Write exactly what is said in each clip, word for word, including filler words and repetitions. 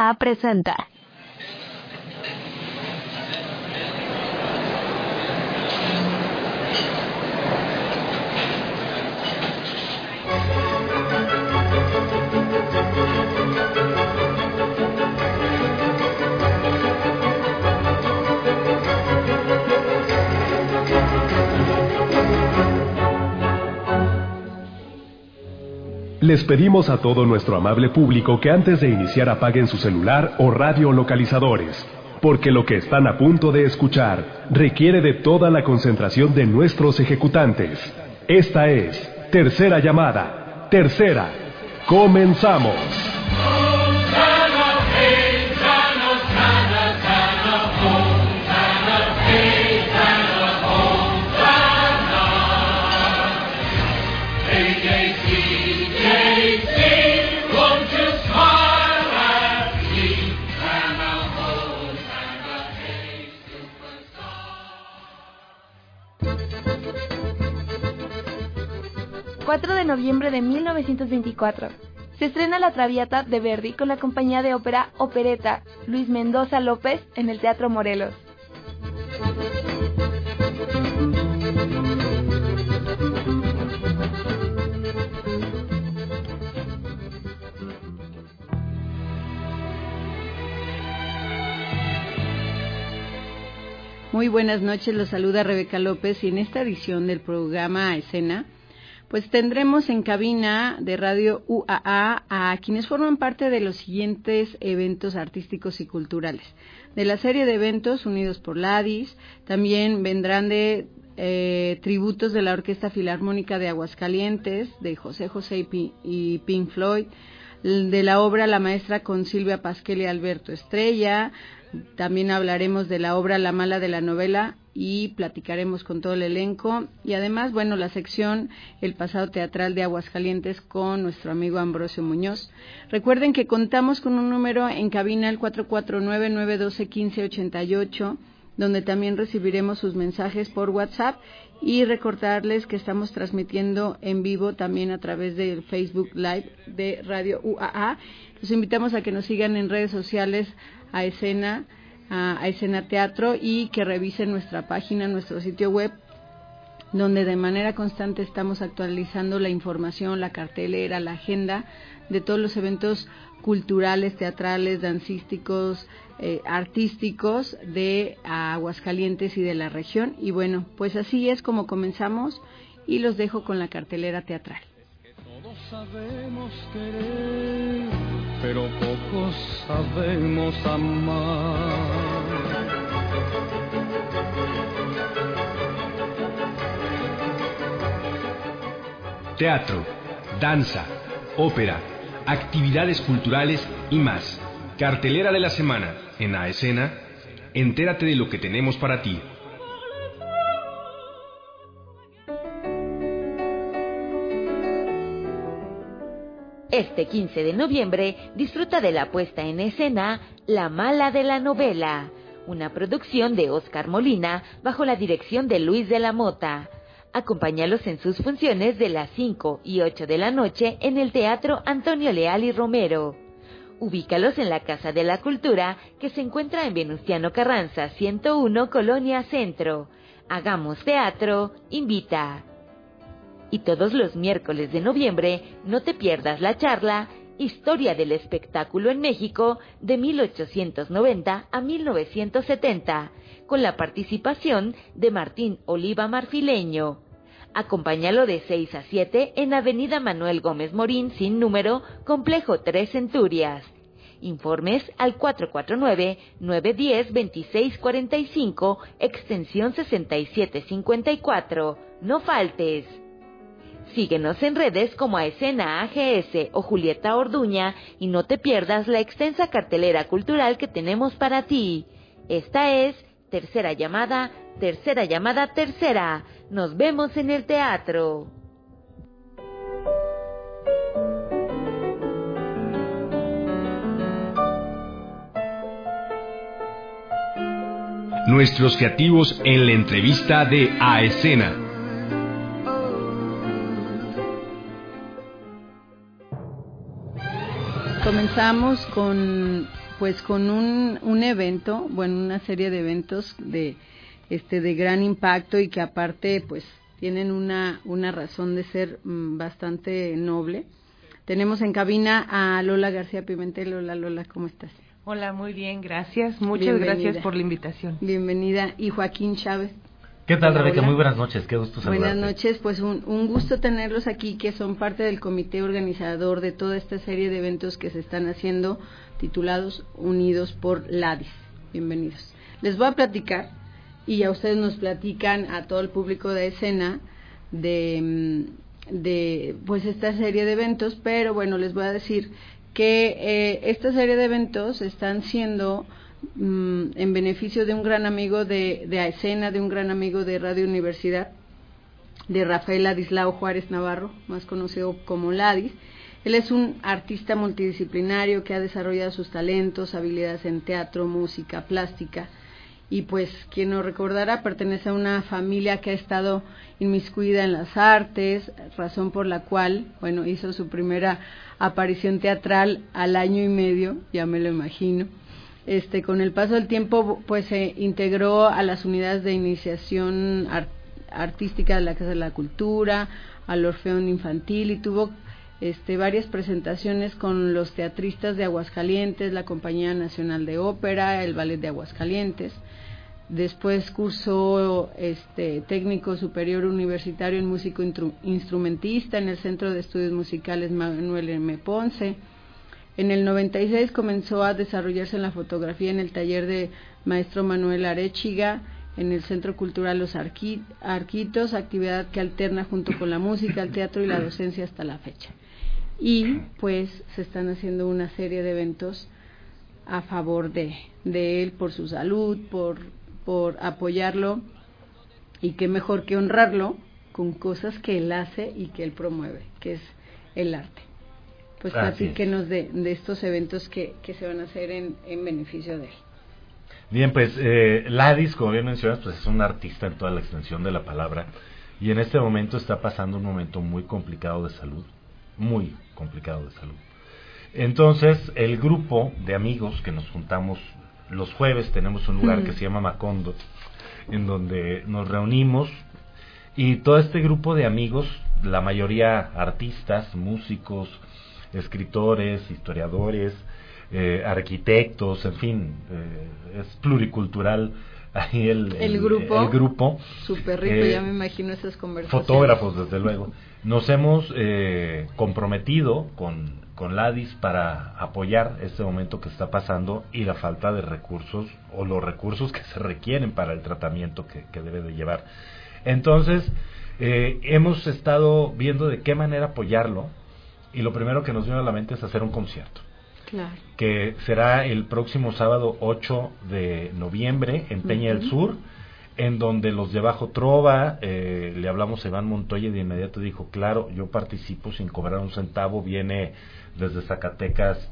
A presenta. Les pedimos a todo nuestro amable público que antes de iniciar apaguen su celular o radio localizadores, porque lo que están a punto de escuchar requiere de toda la concentración de nuestros ejecutantes. Esta es Tercera Llamada. Tercera. ¡Comenzamos! cuatro de noviembre de mil novecientos veinticuatro. Se estrena La Traviata de Verdi con la compañía de ópera Opereta Luis Mendoza López en el Teatro Morelos. Muy buenas noches, los saluda Rebeca López y en esta edición del programa A Escena pues tendremos en cabina de Radio U A A a quienes forman parte de los siguientes eventos artísticos y culturales. De la serie de eventos Unidos por Ladis, también vendrán de eh, tributos de la Orquesta Filarmónica de Aguascalientes, de José José y, P- y Pink Floyd, de la obra La Maestra con Silvia Pasquel y Alberto Estrella. También hablaremos de la obra La Mala de la Novela y platicaremos con todo el elenco. Y además, bueno, la sección El Pasado Teatral de Aguascalientes con nuestro amigo Ambrosio Muñoz. Recuerden que contamos con un número en cabina, el cuatro cuatro nueve, nueve uno dos, uno cinco ocho ocho, donde también recibiremos sus mensajes por WhatsApp. Y recordarles que estamos transmitiendo en vivo también a través del Facebook Live de Radio U A A. Los invitamos a que nos sigan en redes sociales a Escena, a, a Escena Teatro, y que revisen nuestra página, nuestro sitio web, donde de manera constante estamos actualizando la información, la cartelera, la agenda de todos los eventos culturales, teatrales, dancísticos, eh, artísticos de Aguascalientes y de la región. Y bueno, pues así es como comenzamos y los dejo con la cartelera teatral. Todos sabemos querer, pero pocos sabemos amar. Teatro, danza, ópera, actividades culturales y más. Cartelera de la semana en A Escena. Entérate de lo que tenemos para ti. Este quince de noviembre disfruta de la puesta en escena La Mala de la Novela, una producción de Óscar Molina bajo la dirección de Luis de la Mota. Acompáñalos en sus funciones de las cinco y ocho de la noche en el Teatro Antonio Leal y Romero. Ubícalos en la Casa de la Cultura, que se encuentra en Venustiano Carranza, ciento uno, Colonia Centro. Hagamos Teatro invita. Y todos los miércoles de noviembre no te pierdas la charla Historia del Espectáculo en México de mil ochocientos noventa a mil novecientos setenta, con la participación de Martín Oliva Marfileño. Acompáñalo de seis a siete en Avenida Manuel Gómez Morín, sin número, Complejo tres Centurias. Informes al cuatro cuatro nueve, nueve uno cero, dos seis cuatro cinco, extensión sesenta y siete cincuenta y cuatro. No faltes. Síguenos en redes como A Escena A G S o Julieta Orduña y no te pierdas la extensa cartelera cultural que tenemos para ti. Esta es Tercera Llamada, Tercera Llamada, Tercera. Nos vemos en el teatro. Nuestros creativos en la entrevista de A Escena. Comenzamos con pues con un, un evento, bueno, una serie de eventos de este de gran impacto y que aparte pues tienen una una razón de ser mmm, bastante noble. Tenemos en cabina a Lola García Pimentel. Hola Lola, ¿cómo estás? Hola, muy bien, gracias. Muchas Bienvenida. Gracias por la invitación. Bienvenida. Y Joaquín Chávez. ¿Qué tal, hola, Rebeca? hola. Muy buenas noches, qué gusto saludarte. Buenas noches, pues un, un gusto tenerlos aquí, que son parte del comité organizador de toda esta serie de eventos que se están haciendo, titulados Unidos por LADIS. Bienvenidos. Les voy a platicar, y a ustedes nos platican, a todo el público de escena, de, de pues esta serie de eventos, pero bueno, les voy a decir que eh, esta serie de eventos están siendo en beneficio de un gran amigo de, de Aesena, de un gran amigo de Radio Universidad, de Rafael Ladislao Juárez Navarro, más conocido como Ladis. Él es un artista multidisciplinario que ha desarrollado sus talentos, habilidades en teatro, música, plástica, y pues quien nos recordará, pertenece a una familia que ha estado inmiscuida en las artes, razón por la cual, bueno, hizo su primera aparición teatral al año y medio, ya me lo imagino. Este, con el paso del tiempo, pues se integró a las unidades de iniciación art- artística de la Casa de la Cultura, al Orfeón Infantil, y tuvo este, varias presentaciones con los teatristas de Aguascalientes, la Compañía Nacional de Ópera, el Ballet de Aguascalientes. Después cursó este, técnico superior universitario en músico intru- instrumentista en el Centro de Estudios Musicales Manuel M. Ponce. En el noventa y seis comenzó a desarrollarse en la fotografía en el taller de maestro Manuel Arechiga, en el Centro Cultural Los Arqui- Arquitos, actividad que alterna junto con la música, el teatro y la docencia hasta la fecha. Y pues se están haciendo una serie de eventos a favor de, de él, por su salud, por, por apoyarlo, y qué mejor que honrarlo con cosas que él hace y que él promueve, que es el arte. Pues platíquenos de, de estos eventos que, que se van a hacer en, en beneficio de él. Bien, pues eh, Ladis, como bien mencionas, pues es un artista en toda la extensión de la palabra, y en este momento está pasando un momento muy complicado de salud, muy complicado de salud. Entonces, el grupo de amigos que nos juntamos los jueves, tenemos un lugar mm. que se llama Macondo, en donde nos reunimos, y todo este grupo de amigos, la mayoría artistas, músicos, escritores, historiadores, eh, arquitectos, en fin, eh, es pluricultural ahí el, el, el grupo, el grupo súper rico, eh, ya me imagino esas conversaciones. Fotógrafos, desde luego. Nos hemos eh, comprometido con, con Ladis para apoyar este momento que está pasando y la falta de recursos, o los recursos que se requieren para el tratamiento que, que debe de llevar. Entonces, eh, hemos estado viendo de qué manera apoyarlo, y lo primero que nos vino a la mente es hacer un concierto. Claro. Que será el próximo sábado ocho de noviembre en Peña uh-huh. del Sur, en donde los de Bajo Trova, eh, le hablamos a Iván Montoya y de inmediato dijo, claro, yo participo sin cobrar un centavo. Viene desde Zacatecas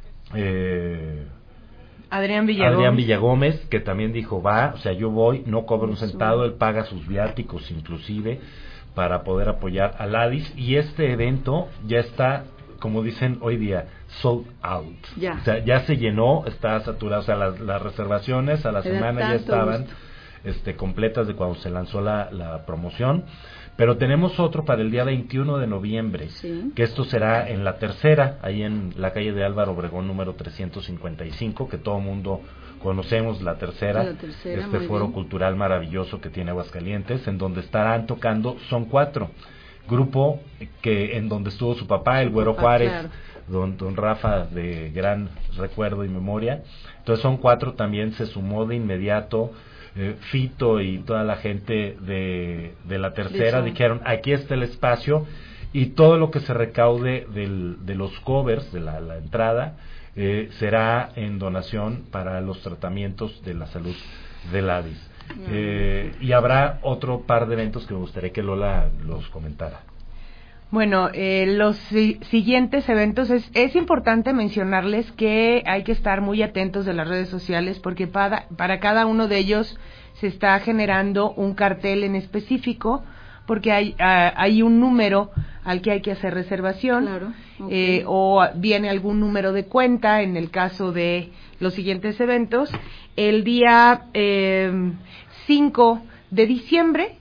eh, Adrián Villagómez. Adrián Villagómez, que también dijo, va, o sea, yo voy, no cobro un centavo, él paga sus viáticos inclusive, para poder apoyar a Ladis, y este evento ya está, como dicen hoy día, sold out. Ya. O sea, ya se llenó, está saturado, o sea, las, las reservaciones a la Era semana ya estaban este, completas de cuando se lanzó la, la promoción, pero tenemos otro para el día veintiuno de noviembre, sí. que esto será en La Tercera, ahí en la calle de Álvaro Obregón número trescientos cincuenta y cinco, que todo mundo conocemos, La Tercera, la tercera este foro bien. cultural maravilloso que tiene Aguascalientes, en donde estarán tocando, son cuatro, grupo que en donde estuvo su papá, el Güero Juárez, claro. don, don Rafa, de gran recuerdo y memoria. Entonces son cuatro, también se sumó de inmediato eh, Fito y toda la gente de, de La Tercera, Eso. Dijeron, aquí está el espacio, y todo lo que se recaude del, de los covers, de la, la entrada, eh, será en donación para los tratamientos de la salud de Ladis. Eh, y habrá otro par de eventos que me gustaría que Lola los comentara. Bueno, eh, los si- siguientes eventos, es, es importante mencionarles que hay que estar muy atentos de las redes sociales, porque para, para cada uno de ellos se está generando un cartel en específico porque hay, uh, hay un número al que hay que hacer reservación, claro, okay. eh, o viene algún número de cuenta en el caso de los siguientes eventos. El día eh, cinco de diciembre,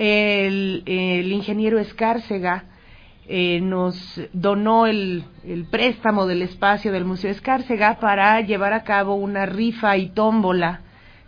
el, el ingeniero Escárcega eh, nos donó el, el préstamo del espacio del Museo Escárcega para llevar a cabo una rifa y tómbola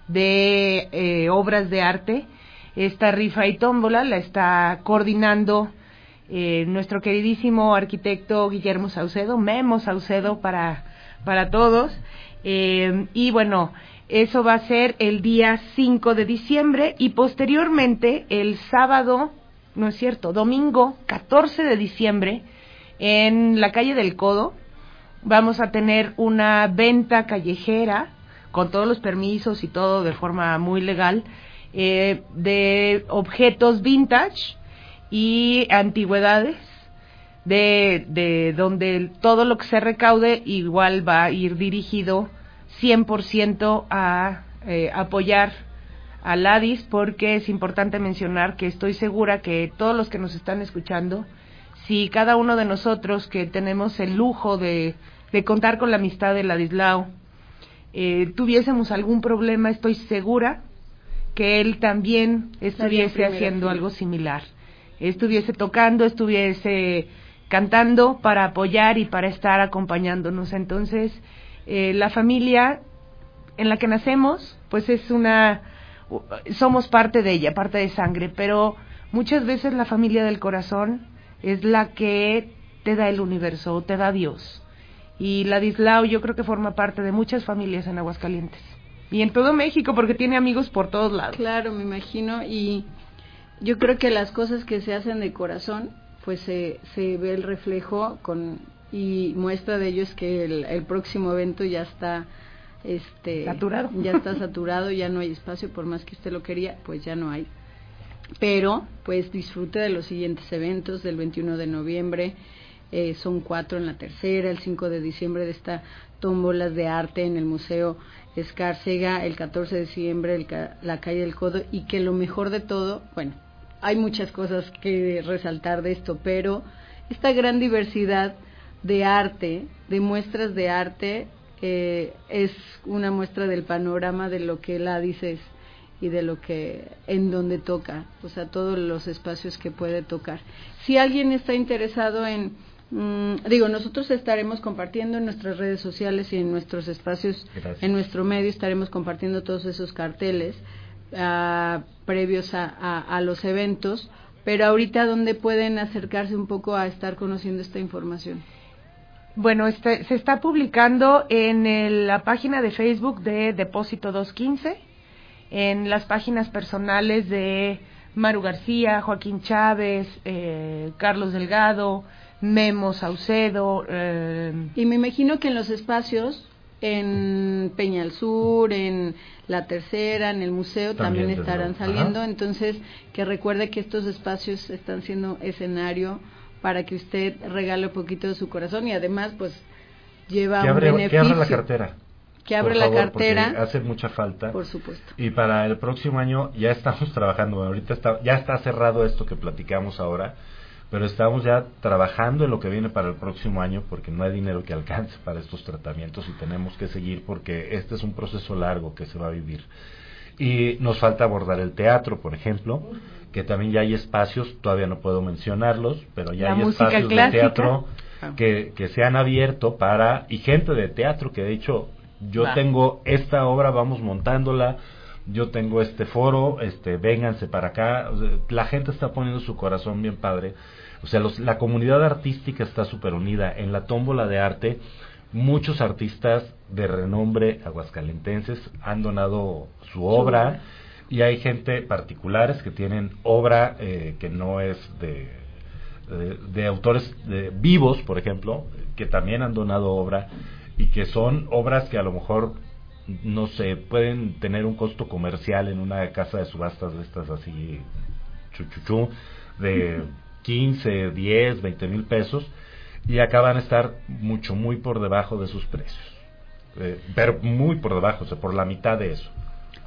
de eh, obras de arte. Esta rifa y tómbola la está coordinando eh, nuestro queridísimo arquitecto Guillermo Saucedo, Memo Saucedo para, para todos, eh, y bueno, eso va a ser el día cinco de diciembre, y posteriormente el sábado, no es cierto, domingo catorce de diciembre, en la calle del Codo, vamos a tener una venta callejera, con todos los permisos y todo de forma muy legal, eh, de objetos vintage y antigüedades, de, de donde todo lo que se recaude igual va a ir dirigido cien por ciento a eh, apoyar a Ladis, porque es importante mencionar que estoy segura que todos los que nos están escuchando, si cada uno de nosotros que tenemos el lujo de, de contar con la amistad de Ladislao, eh, tuviésemos algún problema, estoy segura que él también estuviese haciendo sí. algo similar, estuviese tocando, estuviese cantando para apoyar y para estar acompañándonos. Entonces, eh, la familia en la que nacemos, pues es una, somos parte de ella, parte de sangre, pero muchas veces la familia del corazón es la que te da el universo, te da Dios. Y Ladislao yo creo que forma parte de muchas familias en Aguascalientes. Y en todo México, porque tiene amigos por todos lados. Claro, me imagino, y yo creo que las cosas que se hacen de corazón, pues se, se ve el reflejo, con y muestra de ello es que el, el próximo evento ya está este saturado. Ya está saturado, ya no hay espacio, por más que usted lo quería, pues ya no hay. Pero, pues disfrute de los siguientes eventos del veintiuno de noviembre, eh, son cuatro en la tercera, el cinco de diciembre de esta tómbolas de arte en el Museo Escárcega, el catorce de diciembre el ca- la calle del Codo, y que lo mejor de todo, bueno, hay muchas cosas que resaltar de esto, pero esta gran diversidad de arte, de muestras de arte, eh, es una muestra del panorama de lo que Ladis es y de lo que, en donde toca, o sea, todos los espacios que puede tocar. Si alguien está interesado en, mmm, digo, nosotros estaremos compartiendo en nuestras redes sociales y en nuestros espacios, Gracias. En nuestro medio estaremos compartiendo todos esos carteles uh, previos a, a, a los eventos, pero ahorita, ¿dónde pueden acercarse un poco a estar conociendo esta información? Bueno, este, se está publicando en el, la página de Facebook de Depósito doscientos quince, en las páginas personales de Maru García, Joaquín Chávez, eh, Carlos Delgado, Memo Saucedo. Eh. Y me imagino que en los espacios, en Peñal Sur, en La Tercera, en el museo, también, también estarán saliendo. Ajá. Entonces, que recuerde que estos espacios están siendo escenario para que usted regale un poquito de su corazón, y además, pues, lleva abre, un beneficio. Que abra la cartera. Que abre la favor, cartera. Hace mucha falta. Por supuesto. Y para el próximo año ya estamos trabajando. Bueno, ahorita está, ya está cerrado esto que platicamos ahora, pero estamos ya trabajando en lo que viene para el próximo año, porque no hay dinero que alcance para estos tratamientos y tenemos que seguir, porque este es un proceso largo que se va a vivir. Y nos falta abordar el teatro, por ejemplo, que también ya hay espacios, todavía no puedo mencionarlos, pero ya la hay espacios clásica. de teatro que, que se han abierto para, y gente de teatro que de hecho, yo Va. tengo esta obra, vamos montándola, yo tengo este foro, este, vénganse para acá, o sea, la gente está poniendo su corazón bien padre, o sea, los, la comunidad artística está súper unida. En la tómbola de arte, muchos artistas de renombre aguascalentenses han donado su obra, y hay gente particulares que tienen obra eh, que no es de, de, de autores de, vivos, por ejemplo, que también han donado obra, y que son obras que a lo mejor no sé, pueden tener un costo comercial en una casa de subastas de estas así chuchuchú de quince, diez, veinte mil pesos, y acá van a estar mucho, muy por debajo de sus precios, eh, pero muy por debajo, o sea, por la mitad de eso.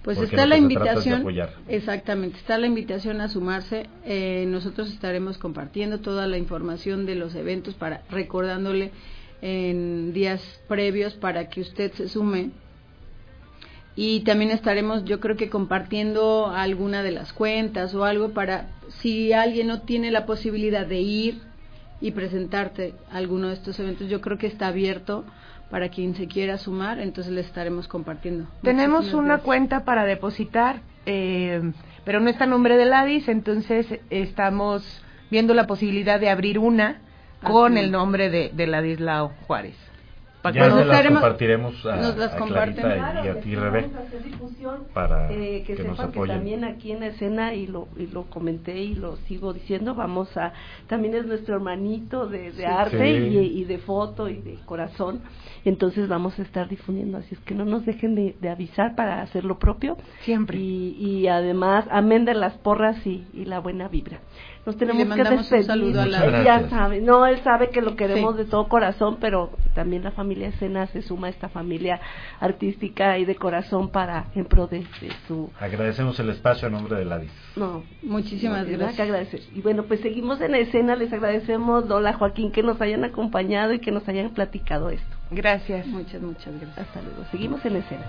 Pues Porque está lo la que se trata es de invitación, apoyar. exactamente, está la invitación a sumarse. Eh, nosotros estaremos compartiendo toda la información de los eventos, para recordándole en días previos para que usted se sume. Y también estaremos, yo creo que compartiendo alguna de las cuentas o algo, para si alguien no tiene la posibilidad de ir y presentarte a alguno de estos eventos, yo creo que está abierto para quien se quiera sumar, entonces les estaremos compartiendo. Tenemos Muchísimas una gracias. cuenta para depositar, eh, pero no está a nombre de Ladis, entonces estamos viendo la posibilidad de abrir una con Así. el nombre de, de Ladislao Juárez. Ya Pues se las estaremos- compartiremos a, nos las a comparten. Clarita Claro, y a les ti, vamos Rebe, a hacer difusión, para eh, que, que nos sepan que apoyen. también aquí en la escena, y lo y lo comenté y lo sigo diciendo, vamos a, también es nuestro hermanito de, de Sí. arte Sí. y, y de foto y de corazón, entonces vamos a estar difundiendo, así es que no nos dejen de, de avisar para hacer lo propio. Siempre. Y, y además, amén de las porras y, y la buena vibra. Nos tenemos le mandamos que un despedir. saludo a la- Él Muchas ya gracias. sabe, no, él sabe que lo queremos Sí. de todo corazón, pero también la familia Escena se suma a esta familia artística y de corazón para en pro de, de su... Agradecemos el espacio a nombre de Ladis. No, Muchísimas no, tiene nada gracias. que agradecer. Y bueno, pues seguimos en escena, les agradecemos, Lola, Joaquín, que nos hayan acompañado y que nos hayan platicado esto. Gracias. Muchas, muchas gracias. Hasta luego, seguimos en escena.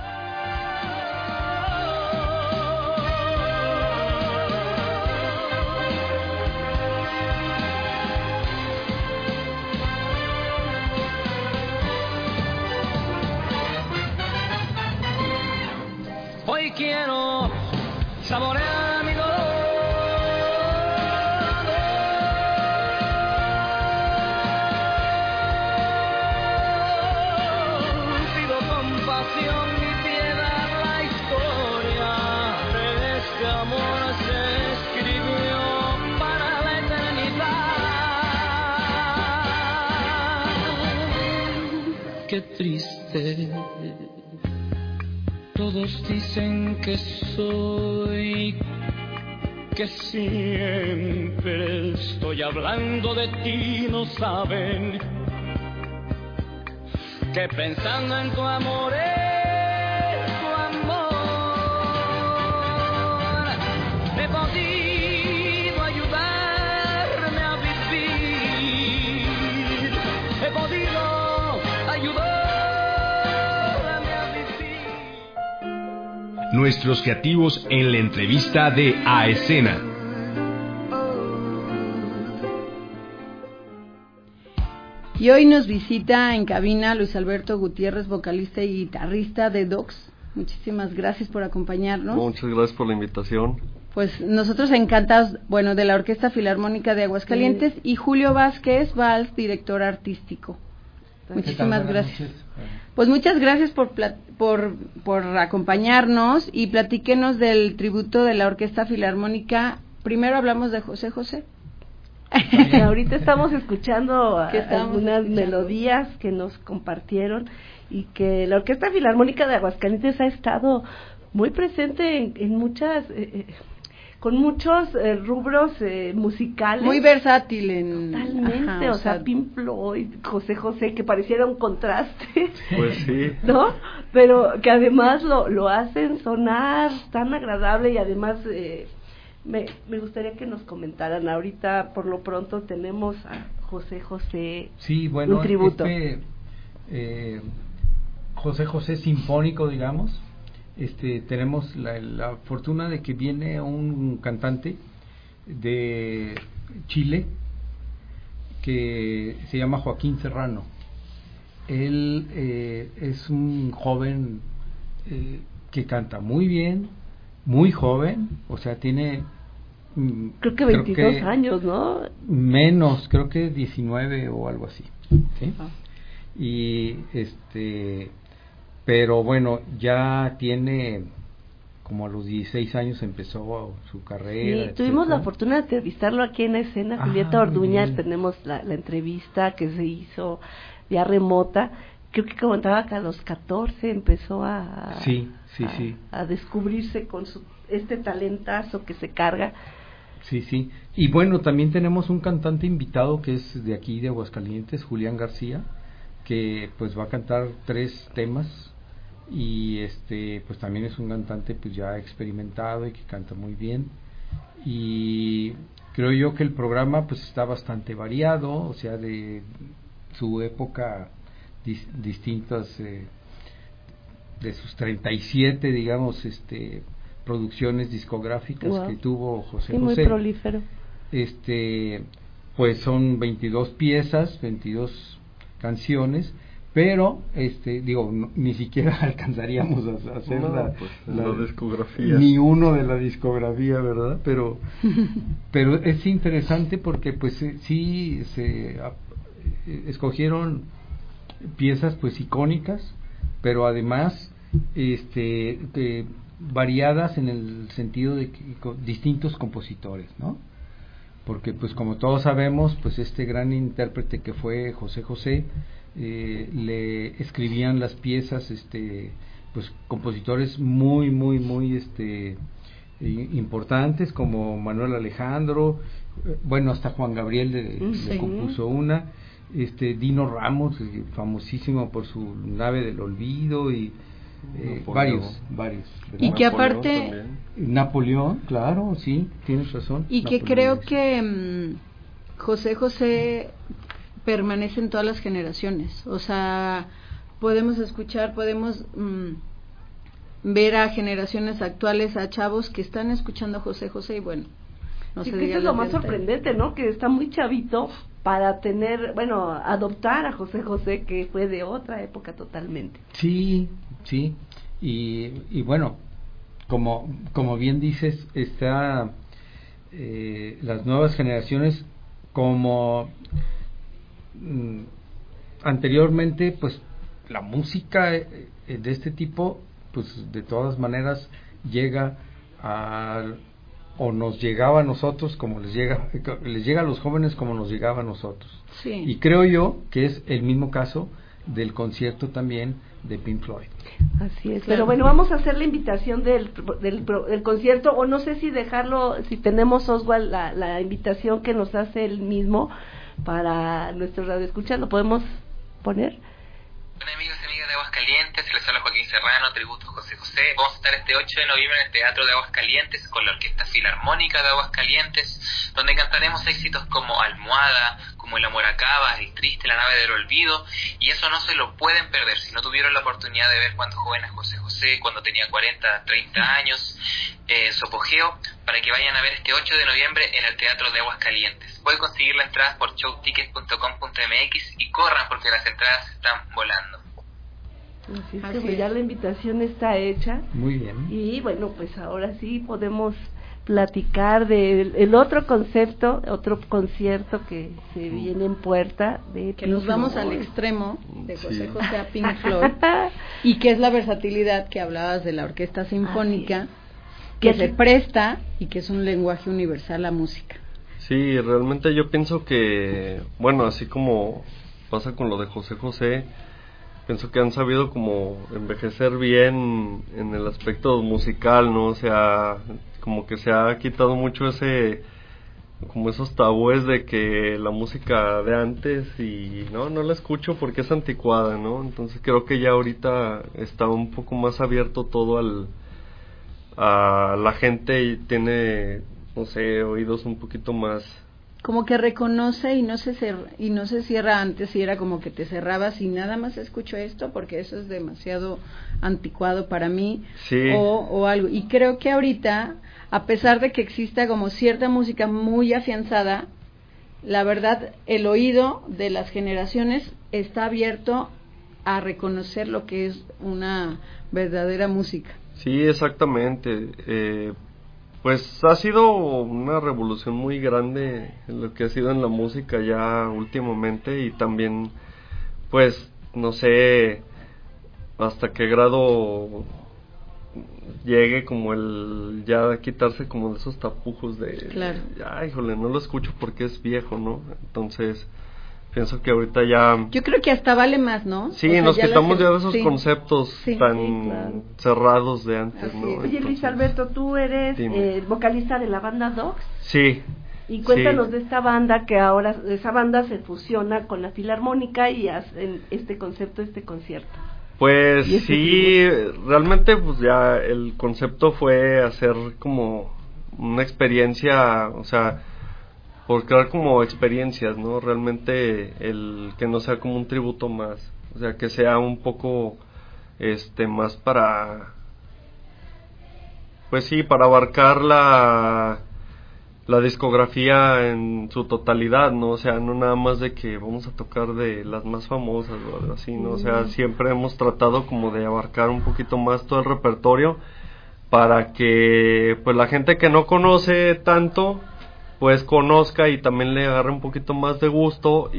Hoy quiero saborear mi dolor. Pido compasión y piedad, la historia de este amor se escribió para la eternidad. Qué triste. Todos dicen que soy, que siempre estoy hablando de ti, no saben que pensando en tu amor es tu amor. He podido ayudarme a vivir, he podido ayudar. Nuestros creativos en la entrevista de A Escena. Y hoy nos visita en cabina Luis Alberto Gutiérrez, vocalista y guitarrista de Dogs. Muchísimas gracias por acompañarnos. Muchas gracias por la invitación. Pues nosotros encantados, bueno, de la Orquesta Filarmónica de Aguascalientes, y Julio Vázquez Valls, director artístico. Muchísimas gracias. Pues muchas gracias por, plat- por por acompañarnos, y platíquenos del tributo de la Orquesta Filarmónica. Primero hablamos de José José. Y ahorita estamos escuchando a- ¿Qué estamos algunas escuchando? melodías que nos compartieron, y que la Orquesta Filarmónica de Aguascalientes ha estado muy presente en, en muchas, eh, eh, con muchos eh, rubros eh, musicales. Muy versátil en... Totalmente, Ajá, o sea, Pink Floyd, José José, que pareciera un contraste. Pues sí. ¿No? Pero que además lo, lo hacen sonar tan agradable, y además eh, me, me gustaría que nos comentaran. Ahorita, por lo pronto, tenemos a José José, Sí, bueno, un tributo. este eh, José José sinfónico, digamos. Este, tenemos la, la fortuna de que viene un cantante de Chile que se llama Joaquín Serrano. Él eh, es un joven eh, que canta muy bien, muy joven, o sea, tiene mm, Creo que veintidós años, ¿no? Menos, creo que diecinueve o algo así, ¿sí? Y este, pero bueno, ya tiene como a los dieciséis años empezó su carrera. Sí, tuvimos la etcétera. fortuna de entrevistarlo aquí en escena, Ah, Julieta muy Orduña. bien. Tenemos la, la entrevista que se hizo ya remota. Creo que comentaba que a los catorce empezó a, Sí, sí, a, sí. a descubrirse con su, este talentazo que se carga. Sí, sí. Y bueno, también tenemos un cantante invitado que es de aquí de Aguascalientes, Julián García, que pues va a cantar tres temas y este pues también es un cantante pues ya experimentado y que canta muy bien, y creo yo que el programa pues está bastante variado, o sea, de su época dis, distintas eh, de sus treinta y siete, digamos, este producciones discográficas wow. que tuvo José sí, José. Muy prolífero. Este, pues son veintidós piezas, veintidós canciones, pero este digo no, ni siquiera alcanzaríamos a, a hacer no, la, pues, la, la discografía, ni uno de la discografía, ¿verdad? Pero pero es interesante porque pues sí se a, escogieron piezas pues icónicas, pero además este de, variadas en el sentido de que, con distintos compositores, ¿no? Porque pues como todos sabemos, pues este gran intérprete que fue José José, eh, le escribían las piezas este pues compositores muy muy muy este importantes como Manuel Alejandro, bueno, hasta Juan Gabriel le, sí. le compuso una, este Dino Ramos, famosísimo por su Nave del Olvido, y Eh, varios, varios. ¿verdad? Y que aparte también. Napoleón, claro, sí, tienes razón. Y Napoleón, que creo que um, José José permanece en todas las generaciones, o sea, podemos escuchar, podemos um, ver a generaciones actuales, a chavos que están escuchando a José José y bueno, no sí, se que eso es lo más sorprendente, ¿no? Que está muy chavito para tener, bueno, adoptar a José José, que fue de otra época totalmente. Sí, sí, y, y bueno, como como bien dices, está eh, las nuevas generaciones, como mm, anteriormente, pues la música eh, de este tipo, pues de todas maneras llega a, o nos llegaba a nosotros como les llega, les llega a los jóvenes como nos llegaba a nosotros. Sí. Y creo yo que es el mismo caso del concierto también de Pink Floyd. Así es, claro. Pero bueno, vamos a hacer la invitación del, del, del concierto, o no sé si dejarlo, si tenemos Oswald la, la invitación que nos hace él mismo para nuestro radio escucha, ¿lo podemos poner? Hola amigos y amigas de Aguascalientes, les habla Joaquín Serrano, tributo a José José. Vamos a estar este ocho de noviembre en el Teatro de Aguascalientes con la Orquesta Filarmónica de Aguascalientes, donde cantaremos éxitos como Almohada, como El amor acaba, El triste, La nave del olvido, y eso no se lo pueden perder. Si no tuvieron la oportunidad de ver cuando joven a José José, cuando tenía cuarenta, treinta años, eh, su apogeo, para que vayan a ver este ocho de noviembre en el Teatro de Aguascalientes. Pueden conseguir las entradas por showtickets punto com punto m x y corran porque las entradas están volando. Así es que Así ya es. La invitación está hecha. Muy bien. Y bueno, pues ahora sí podemos platicar del el otro concepto, otro concierto que se viene en puerta de que Pink nos vamos Floyd. Al extremo de José sí. José a Pink Floyd y que es la versatilidad que hablabas de la orquesta sinfónica que se presta y que es un lenguaje universal la música. Sí, realmente yo pienso que, bueno, así como pasa con lo de José José, pienso que han sabido como envejecer bien en el aspecto musical, ¿no? O sea, como que se ha quitado mucho ese, como esos tabúes de que la música de antes y no, no la escucho porque es anticuada, ¿no? Entonces creo que ya ahorita está un poco más abierto todo al, a la gente y tiene, no sé, oídos un poquito más... Como que reconoce y no se cer- y no se cierra. Antes y era como que te cerrabas y nada más escucho esto porque eso es demasiado anticuado para mí, sí. o, o algo. Y creo que ahorita, a pesar de que exista como cierta música muy afianzada, la verdad, el oído de las generaciones está abierto a reconocer lo que es una verdadera música. Sí, exactamente. Eh, Pues ha sido una revolución muy grande en lo que ha sido en la música ya últimamente, y también, pues, no sé hasta qué grado llegue como el ya quitarse como de esos tapujos de, claro. ay, híjole, no lo escucho porque es viejo, ¿no? Entonces, pienso que ahorita ya... Yo creo que hasta vale más, ¿no? Sí, o sea, nos ya quitamos que... ya de esos sí. conceptos sí, tan sí, claro. cerrados de antes, Así ¿no? es. Oye, Luis Alberto, tú eres eh, vocalista de la banda Dogs. Sí. Y cuéntanos sí. de esta banda que ahora, esa banda se fusiona con la Filarmónica y hacen este concepto, este concierto. Pues sí, realmente pues ya el concepto fue hacer como una experiencia, o sea, por crear como experiencias, ¿no? Realmente el que no sea como un tributo más, o sea, que sea un poco este más para, pues sí, para abarcar la la discografía en su totalidad, ¿no? O sea, no nada más de que vamos a tocar de las más famosas o algo así, ¿no? O sea, siempre hemos tratado como de abarcar un poquito más todo el repertorio para que pues la gente que no conoce tanto pues conozca y también le agarre un poquito más de gusto,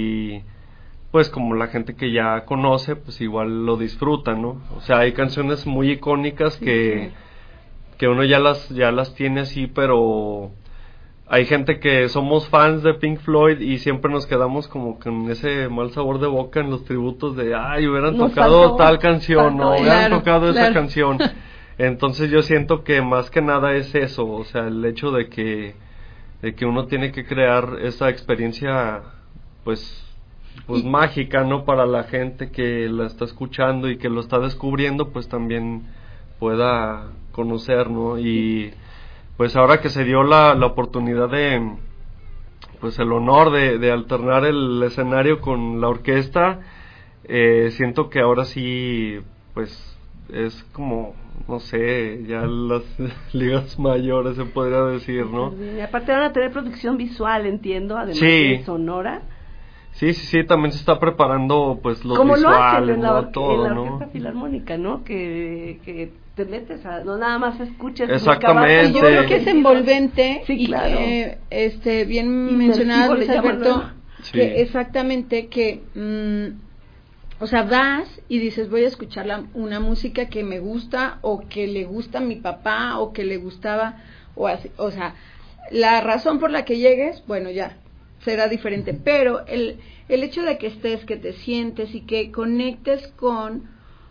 y pues como la gente que ya conoce pues igual lo disfruta, ¿no? O sea, hay canciones muy icónicas que que uno ya las ya las tiene así, pero hay gente que somos fans de Pink Floyd y siempre nos quedamos como con ese mal sabor de boca en los tributos de, ay, hubieran nos tocado faltó, tal canción, faltó, o hubieran claro, tocado claro. esa canción. Entonces yo siento que más que nada es eso, o sea, el hecho de que de que uno tiene que crear esa experiencia, pues, pues y, mágica, ¿no? Para la gente que la está escuchando y que lo está descubriendo, pues también pueda conocer, ¿no? Y pues ahora que se dio la, la oportunidad de, pues el honor de, de alternar el escenario con la orquesta, eh, siento que ahora sí, pues es como, no sé, ya las ligas mayores se podría decir, ¿no? Y aparte van a tener producción visual, entiendo, además sí. de sonora. Sí, sí, sí, también se está preparando pues los como visuales, lo hacen en la, ¿no? Todo, en la ¿no? orquesta filarmónica, ¿no? Que, que te metes a, no nada más escuchas. Exactamente. Yo creo que es envolvente, sí, y claro. que, este, bien mencionado Luis Alberto, sí. que exactamente que, mmm, o sea, vas y dices, voy a escuchar la, una música que me gusta, o que le gusta a mi papá, o que le gustaba, o así, o sea, la razón por la que llegues, bueno, ya, será diferente, pero el, el hecho de que estés, que te sientes y que conectes con,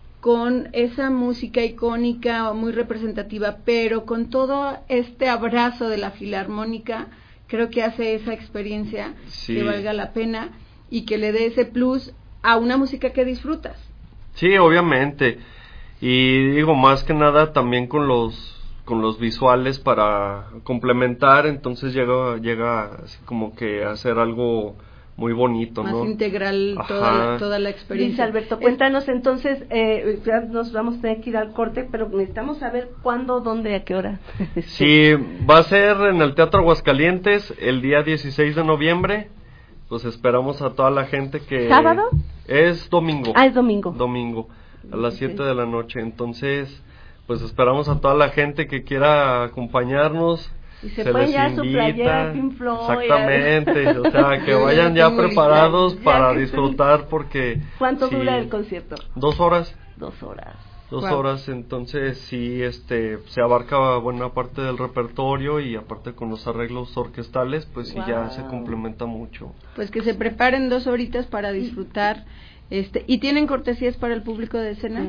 con esa música icónica o muy representativa, pero con todo este abrazo de la filarmónica, creo que hace esa experiencia sí. que valga la pena y que le dé ese plus a una música que disfrutas. Sí, obviamente, y digo, más que nada también con los con los visuales para complementar, entonces llega llega así como que a hacer algo muy bonito, más ¿no? Más integral toda la, toda la experiencia. Luis Alberto, cuéntanos entonces, eh, ya nos vamos a tener que ir al corte, pero necesitamos saber cuándo, dónde, a qué hora. Sí, va a ser en el Teatro Aguascalientes el día dieciséis de noviembre, pues esperamos a toda la gente que... ¿Sábado? Es domingo. Ah, es domingo. Domingo, a las siete de la noche, entonces... pues esperamos a toda la gente que quiera acompañarnos. Y se, se pueden ya su playera Pink Floyd. Exactamente, o sea, que vayan ya preparados para disfrutar, porque... ¿Cuánto sí, dura el concierto? Dos horas. Dos horas. Dos wow. horas, entonces sí, este, se abarca buena parte del repertorio, y aparte con los arreglos orquestales, pues sí, wow. ya se complementa mucho. Pues que se preparen dos horitas para disfrutar. Este, ¿y tienen cortesías para el público de escena?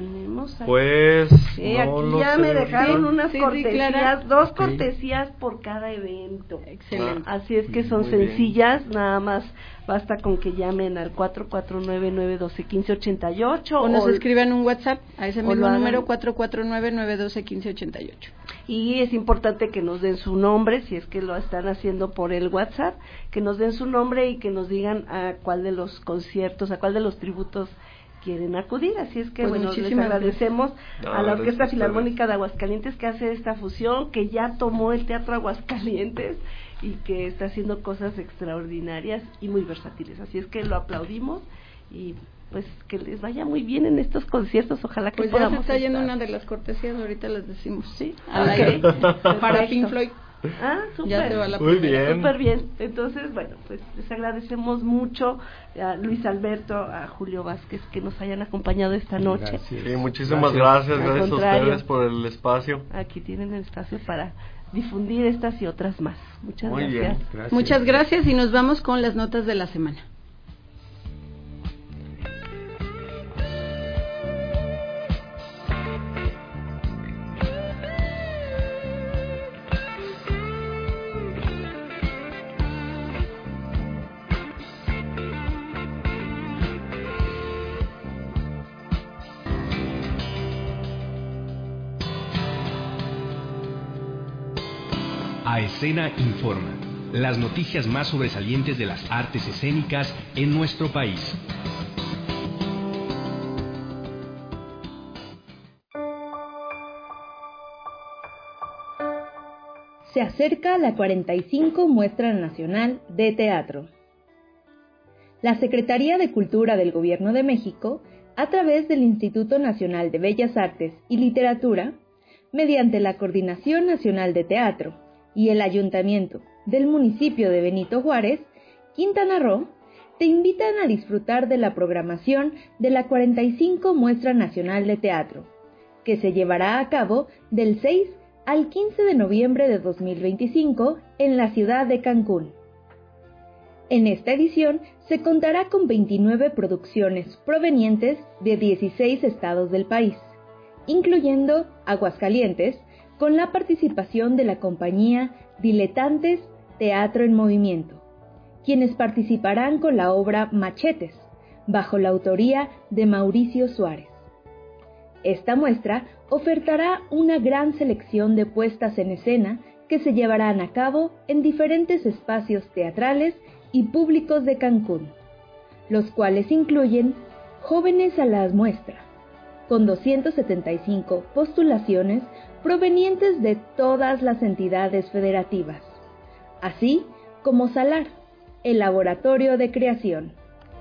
Pues sí, no aquí lo ya sé. me dejaron sí, unas sí, cortesías, sí, dos sí. cortesías por cada evento. Excelente. Así es que son Muy sencillas, bien. nada más basta con que llamen al cuatro cuatro nueve, nueve uno dos, uno cinco ocho ocho o nos o escriban un WhatsApp a ese mismo número cuatro cuatro nueve, nueve uno dos, uno cinco ocho ocho. Y es importante que nos den su nombre, si es que lo están haciendo por el WhatsApp, que nos den su nombre y que nos digan a cuál de los conciertos, a cuál de los tributos quieren acudir, así es que pues bueno, les agradecemos no, a la Orquesta Filarmónica de Aguascalientes que hace esta fusión, que ya tomó el Teatro Aguascalientes y que está haciendo cosas extraordinarias y muy versátiles, así es que lo aplaudimos y pues que les vaya muy bien en estos conciertos, ojalá que pues podamos ya se está yendo estar. una de las cortesías, ahorita les decimos, sí, al okay. aire, para Pink Floyd. Ah, súper. Ya se va la Muy primera. bien. Súper bien. Entonces, bueno, pues les agradecemos mucho a Luis Alberto, a Julio Vázquez, que nos hayan acompañado esta noche. Gracias. Sí, muchísimas gracias, gracias, gracias a ustedes por el espacio. Aquí tienen el espacio para difundir estas y otras más. Muchas Muy gracias. Bien. gracias. Muchas gracias y nos vamos con las notas de la semana. Escena Informa, las noticias más sobresalientes de las artes escénicas en nuestro país. Se acerca la cuarenta y cinco Muestra Nacional de Teatro. La Secretaría de Cultura del Gobierno de México, a través del Instituto Nacional de Bellas Artes y Literatura, mediante la Coordinación Nacional de Teatro y el Ayuntamiento del municipio de Benito Juárez, Quintana Roo, te invitan a disfrutar de la programación de la cuarenta y cinco Muestra Nacional de Teatro, que se llevará a cabo del seis al quince de noviembre de dos mil veinticinco en la ciudad de Cancún. En esta edición se contará con veintinueve producciones provenientes de dieciséis estados del país, incluyendo Aguascalientes, con la participación de la compañía Diletantes Teatro en Movimiento, quienes participarán con la obra Machetes, bajo la autoría de Mauricio Suárez. Esta muestra ofertará una gran selección de puestas en escena que se llevarán a cabo en diferentes espacios teatrales y públicos de Cancún, los cuales incluyen Jóvenes a la Muestra, con doscientas setenta y cinco postulaciones provenientes de todas las entidades federativas, así como Salar, el laboratorio de creación.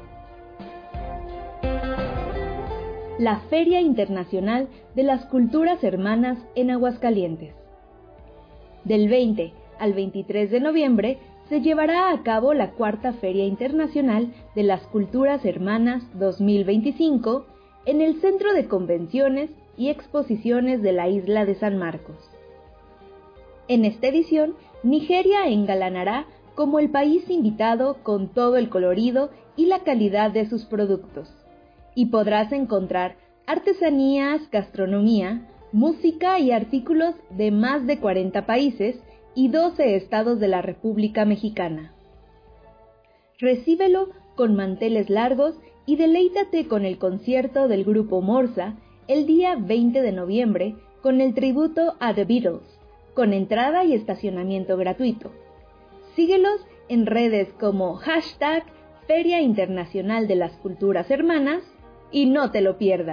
La Feria Internacional de las Culturas Hermanas en Aguascalientes. Del veinte al veintitrés de noviembre se llevará a cabo la Cuarta Feria Internacional de las Culturas Hermanas dos mil veinticinco en el Centro de Convenciones y Exposiciones de la isla de San Marcos. En esta edición, Nigeria engalanará como el país invitado con todo el colorido y la calidad de sus productos, y podrás encontrar artesanías, gastronomía, música y artículos de más de cuarenta países y doce estados de la República Mexicana. Recíbelo con manteles largos y deleítate con el concierto del grupo Morsa el día veinte de noviembre con el tributo a The Beatles, con entrada y estacionamiento gratuito. Síguelos en redes como hashtag Feria Internacional de las Culturas Hermanas y no te lo pierdas.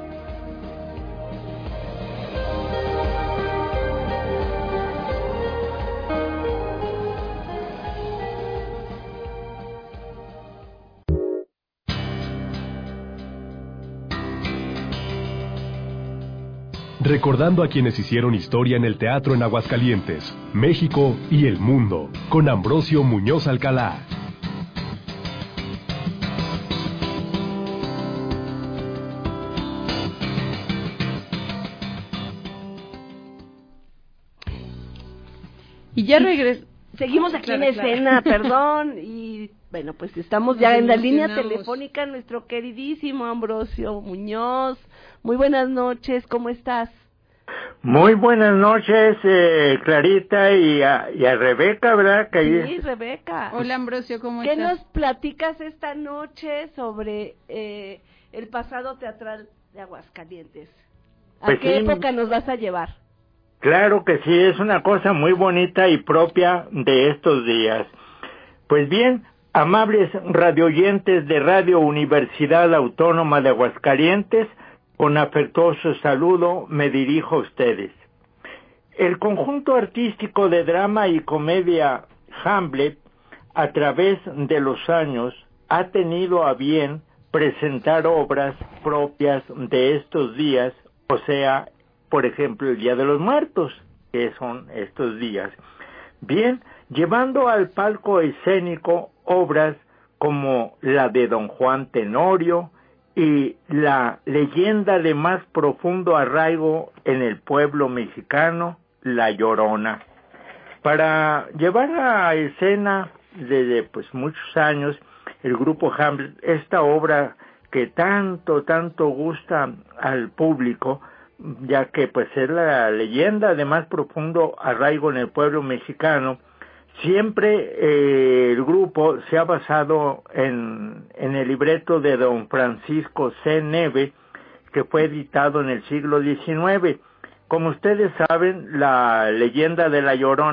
Recordando a quienes hicieron historia en el teatro en Aguascalientes, México y el mundo, con Ambrosio Muñoz Alcalá. Y ya regres seguimos aquí claro, en claro. escena, perdón, y bueno, pues estamos ya en la línea telefónica, nuestro queridísimo Ambrosio Muñoz. Muy buenas noches, ¿cómo estás? Muy buenas noches, eh, Clarita, y a, y a Rebeca, ¿verdad? Que sí, Rebeca. Hola, Ambrosio, ¿cómo ¿Qué estás? ¿Qué nos platicas esta noche sobre eh, el pasado teatral de Aguascalientes? ¿A pues qué sí. época nos vas a llevar? Claro que sí, es una cosa muy bonita y propia de estos días. Pues bien, amables radioyentes de Radio Universidad Autónoma de Aguascalientes, con afectuoso saludo me dirijo a ustedes. El conjunto artístico de drama y comedia Hamlet, a través de los años, ha tenido a bien presentar obras propias de estos días, o sea, por ejemplo, el Día de los Muertos, que son estos días. Bien, llevando al palco escénico obras como la de Don Juan Tenorio y la leyenda de más profundo arraigo en el pueblo mexicano, La Llorona. Para llevar a escena desde pues muchos años el grupo Hamlet, esta obra que tanto, tanto gusta al público, ya que pues es la leyenda de más profundo arraigo en el pueblo mexicano. Siempre eh, el grupo se ha basado en, en el libreto de don Francisco C. Neve, que fue editado en el siglo diecinueve. Como ustedes saben, la leyenda de La Llorona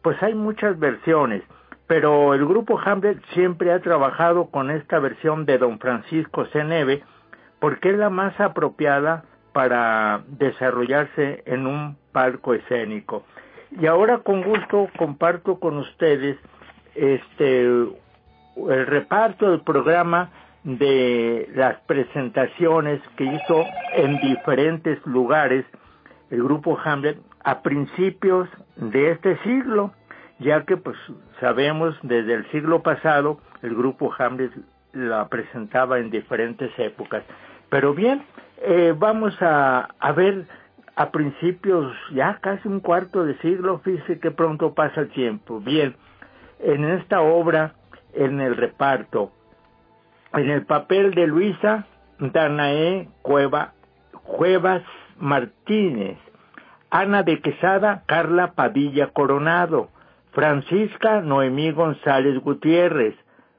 pues hay muchas versiones, pero el grupo Hamlet siempre ha trabajado con esta versión de Don Francisco Ceneve, porque es la más apropiada para desarrollarse en un palco escénico. Y ahora con gusto comparto con ustedes este el reparto del programa de las presentaciones que hizo en diferentes lugares el grupo Hamlet a principios de este siglo, ya que pues sabemos desde el siglo pasado el grupo Hamlet la presentaba en diferentes épocas. Pero bien, eh, vamos a, a ver a principios, ya casi un cuarto de siglo, fíjese que pronto pasa el tiempo. Bien, en esta obra, en el reparto, en el papel de Luisa, Danae Cueva, Cuevas Martínez, Ana de Quesada, Carla Padilla Coronado, Francisca Noemí González Gutiérrez,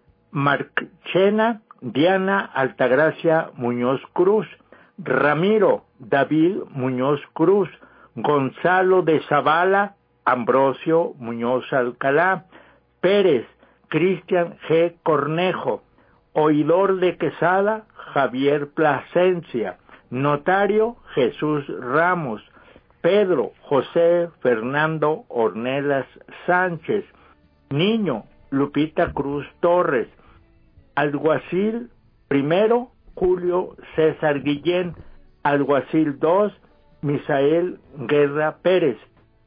Marchena Diana Altagracia Muñoz Cruz, Ramiro David Muñoz Cruz, Gonzalo de Zavala Ambrosio Muñoz Alcalá, Pérez Cristian G. Cornejo, Oidor de Quesada Javier Plasencia, Notario Jesús Ramos, Pedro José Fernando Ornelas Sánchez, Niño Lupita Cruz Torres, Alguacil primero Julio César Guillén, Alguacil dos Misael Guerra Pérez,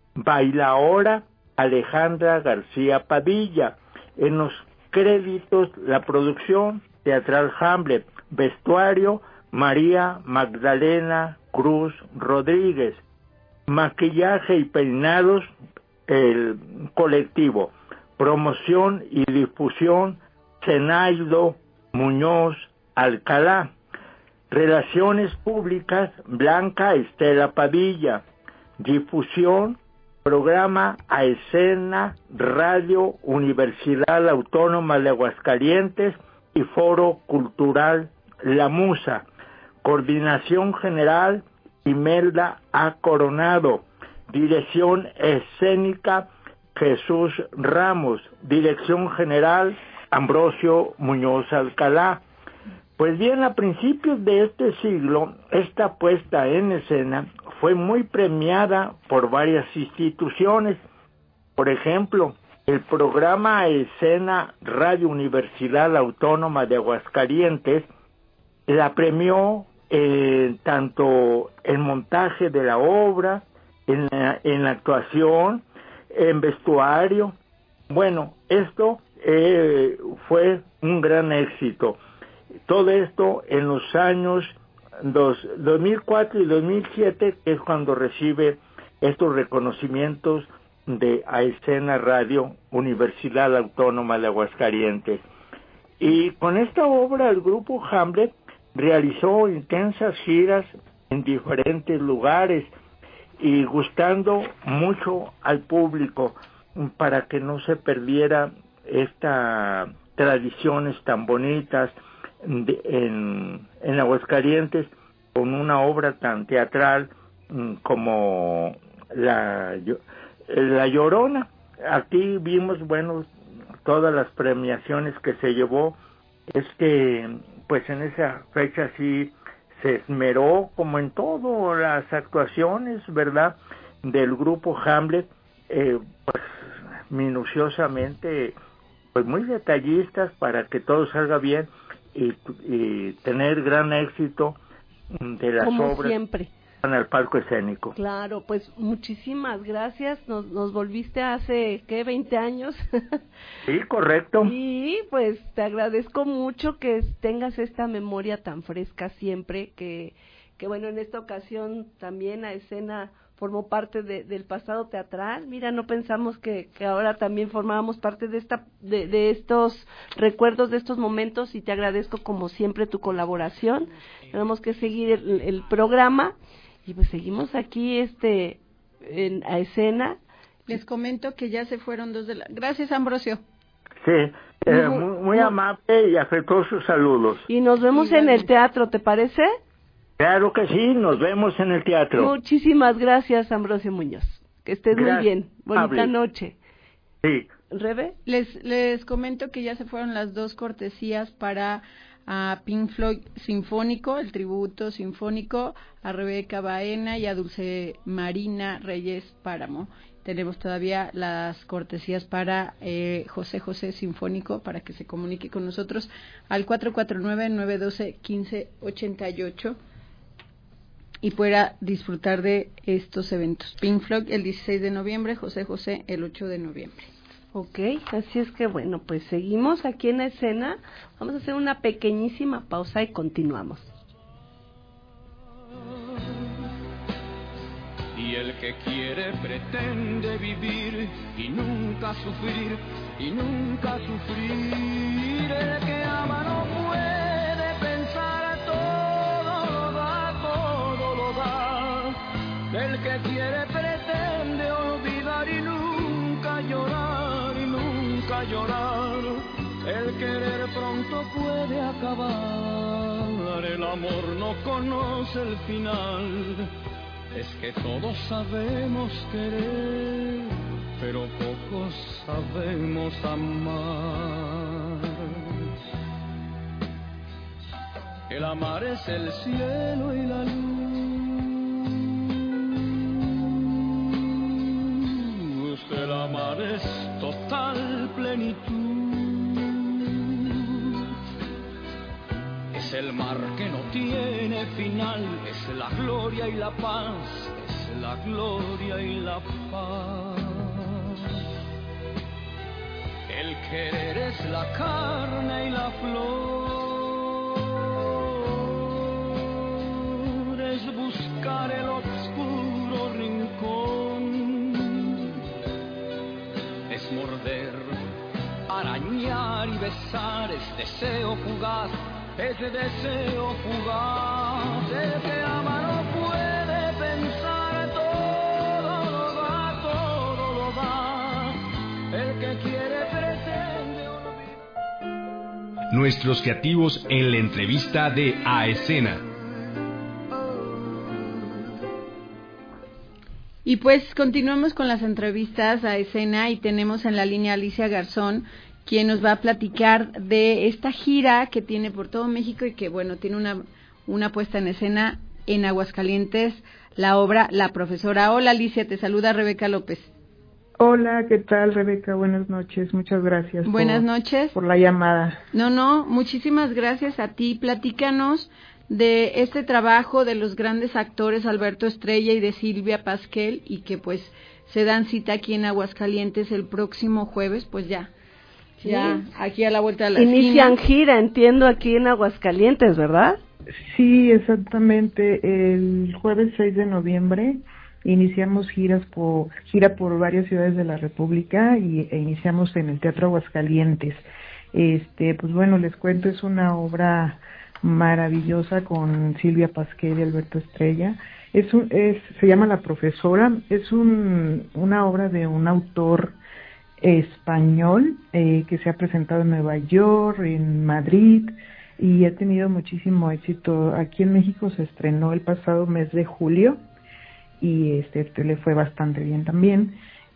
Bailaora Alejandra García Padilla. En los créditos la producción teatral Hamlet, vestuario María Magdalena Cruz Rodríguez, maquillaje y peinados el colectivo, promoción y difusión Zenaido Muñoz Alcalá, relaciones públicas Blanca Estela Padilla, difusión programa a escena Radio Universidad Autónoma de Aguascalientes y Foro Cultural La Musa, coordinación general Imelda A. Coronado, dirección escénica Jesús Ramos, dirección general Ambrosio Muñoz Alcalá. Pues bien, a principios de este siglo, esta puesta en escena fue muy premiada por varias instituciones. Por ejemplo, el programa Escena Radio Universidad Autónoma de Aguascalientes la premió eh, tanto en montaje de la obra, en la, en la actuación, en vestuario. Bueno, esto eh, fue un gran éxito. Todo esto en los años dos, dos mil cuatro y dos mil siete, que es cuando recibe estos reconocimientos de A Escena Radio Universidad Autónoma de Aguascalientes. Y con esta obra el grupo Hamlet realizó intensas giras en diferentes lugares y gustando mucho al público para que no se perdiera estas tradiciones tan bonitas de, en, en Aguascalientes, con una obra tan teatral como la, la Llorona. Aquí vimos, bueno, todas las premiaciones que se llevó. Es que pues en esa fecha sí se esmeró, como en todas las actuaciones, ¿verdad?, del grupo Hamlet, eh, pues minuciosamente, pues muy detallistas para que todo salga bien y, y tener gran éxito de las como obras siempre en el palco escénico. Claro, pues muchísimas gracias. Nos, nos volviste hace, ¿qué? veinte años. Sí, correcto. Y pues te agradezco mucho que tengas esta memoria tan fresca siempre, que, que bueno, en esta ocasión también A Escena formó parte de, del pasado teatral. Mira, no pensamos que, que ahora también formábamos parte de esta de, de estos recuerdos, de estos momentos, y te agradezco como siempre tu colaboración. Tenemos que seguir el, el programa. Y pues seguimos aquí este en A Escena. Les comento que ya se fueron dos de la... Gracias, Ambrosio. Sí, eh, muy, muy amable y afectuosos saludos. Y nos vemos sí, en el teatro, ¿te parece? Claro que sí, nos vemos en el teatro. Muchísimas gracias, Ambrosio Muñoz. Que estés gracias, muy bien. Bonita amable. noche. Sí. Rebe. Les, les comento que ya se fueron las dos cortesías para a Pink Floyd Sinfónico, el tributo sinfónico, a Rebeca Baena y a Dulce Marina Reyes Páramo. Tenemos todavía las cortesías para eh, José José Sinfónico, para que se comunique con nosotros al cuatro cuatro nueve, nueve uno dos, uno cinco ocho ocho y pueda disfrutar de estos eventos. Pink Floyd el dieciséis de noviembre, José José el ocho de noviembre. Ok, así es que bueno, pues seguimos aquí en la escena. Vamos a hacer una pequeñísima pausa y continuamos. Y el que quiere pretende vivir y nunca sufrir, y nunca sufrir. El que ama no puede pensar, todo lo da, todo lo da. El que quiere pretende olvidar y nunca llorar, y nunca llorar. El querer pronto puede acabar, el amor no conoce el final. Es que todos sabemos querer, pero pocos sabemos amar. El amar es el cielo y la luz. El amar es total plenitud. Es el mar que no tiene final, es la gloria y la paz, es la gloria y la paz. El querer es la carne y la flor, es buscar el oscuro rincón, es morder, arañar y besar, es deseo fugaz. Ese deseo fugaz, el que ama no puede pensar, todo lo da, todo lo da. El que quiere pretende olvidar. Nuestros creativos en la entrevista de A Escena. Y pues continuamos con las entrevistas a Escena y tenemos en la línea Alicia Garzón, quien nos va a platicar de esta gira que tiene por todo México y que, bueno, tiene una, una puesta en escena en Aguascalientes, la obra La Profesora. Hola, Alicia, te saluda Rebeca López. Hola, ¿qué tal, Rebeca? Buenas noches, muchas gracias. Buenas por, noches. Por la llamada. No, no, muchísimas gracias a ti. Platícanos de este trabajo de los grandes actores Alberto Estrella y de Silvia Pasquel y que, pues, se dan cita aquí en Aguascalientes el próximo jueves, pues ya. Ya, aquí a la vuelta de la esquina. Inician gira, entiendo, aquí en Aguascalientes, ¿verdad? Sí, exactamente. El jueves seis de noviembre iniciamos giras por gira por varias ciudades de la República y e iniciamos en el Teatro Aguascalientes. Este, pues bueno, les cuento, es una obra maravillosa con Silvia Pasquel y Alberto Estrella. Es un, es se llama La Profesora. Es un una obra de un autor español eh, que se ha presentado en Nueva York, en Madrid y ha tenido muchísimo éxito. Aquí en México se estrenó el pasado mes de julio y este, este le fue bastante bien también.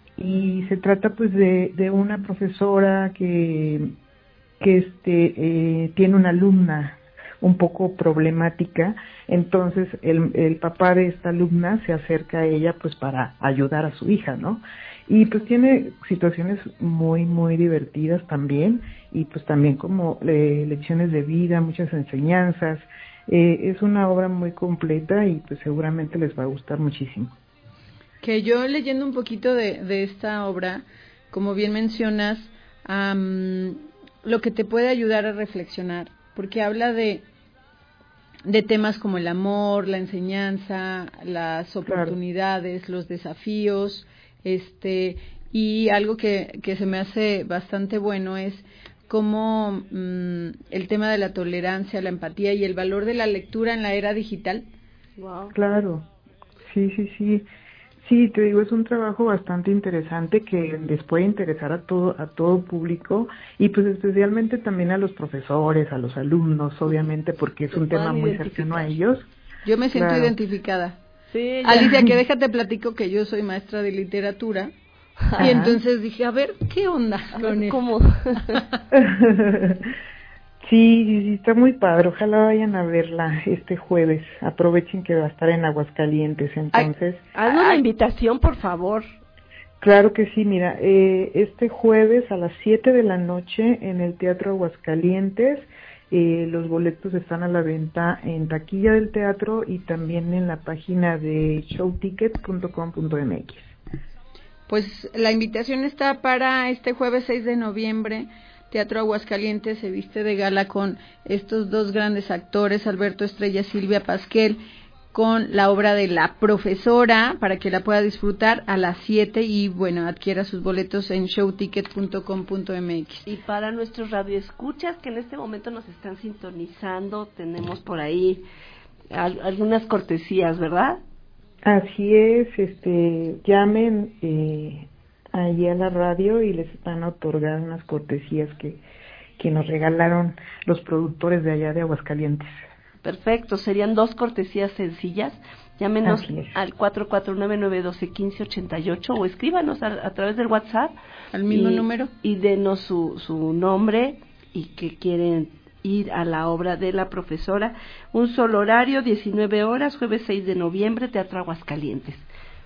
Y se trata pues de, de una profesora que que este eh, tiene una alumna un poco problemática, entonces el, el papá de esta alumna se acerca a ella pues para ayudar a su hija, ¿no? Y pues tiene situaciones muy, muy divertidas también, y pues también como eh, lecciones de vida, muchas enseñanzas. Eh, es una obra muy completa y pues seguramente les va a gustar muchísimo. Que yo leyendo un poquito de, de esta obra, como bien mencionas, um, lo que te puede ayudar a reflexionar, porque habla de de temas como el amor, la enseñanza, las oportunidades, claro, los desafíos, este y algo que, que se me hace bastante bueno es cómo mmm, el tema de la tolerancia, la empatía y el valor de la lectura en la era digital. Wow. Claro, sí, sí, sí. Sí, te digo, es un trabajo bastante interesante que les puede interesar a todo a todo público y pues especialmente también a los profesores, a los alumnos, obviamente, porque es un tema muy cercano a ellos. Yo me siento claro. identificada. Sí, Alicia, que déjate platico que yo soy maestra de literatura Y entonces dije, a ver, ¿qué onda con eso? ¿Cómo? Sí, sí, sí, está muy padre. Ojalá vayan a verla este jueves. Aprovechen que va a estar en Aguascalientes, entonces. Haznos una invitación, por favor. Claro que sí, mira, eh, este jueves a las siete de la noche en el Teatro Aguascalientes. Eh, los boletos están a la venta en taquilla del teatro y también en la página de show ticket punto com punto m x. Pues la invitación está para este jueves seis de noviembre. Teatro Aguascalientes se viste de gala con estos dos grandes actores, Alberto Estrella, Silvia Pasquel, con la obra de La Profesora, para que la pueda disfrutar a las siete y, bueno, adquiera sus boletos en show ticket punto com punto m x. Y para nuestros radioescuchas que en este momento nos están sintonizando, tenemos por ahí al- algunas cortesías, ¿verdad? Así es, este, llamen eh, allí a la radio y les van a otorgar unas cortesías que, que nos regalaron los productores de allá de Aguascalientes. Perfecto, serían dos cortesías sencillas. Llámenos al cuatro cuatro nueve, nueve uno dos, uno cinco ocho ocho o escríbanos a, a través del WhatsApp. ¿Al mismo y, número? Y denos su, su nombre y que quieren ir a la obra de La Profesora. Un solo horario, diecinueve horas, jueves seis de noviembre, Teatro Aguascalientes.